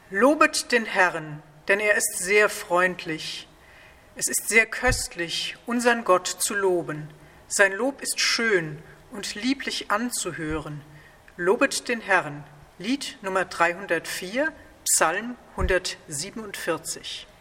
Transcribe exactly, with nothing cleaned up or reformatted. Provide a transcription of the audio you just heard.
Lobet den Herrn, denn er ist sehr freundlich. Es ist sehr köstlich, unseren Gott zu loben. Sein Lob ist schön und lieblich anzuhören. Lobet den Herrn. Lied Nummer dreihundertvier, Psalm hundertsiebenundvierzig.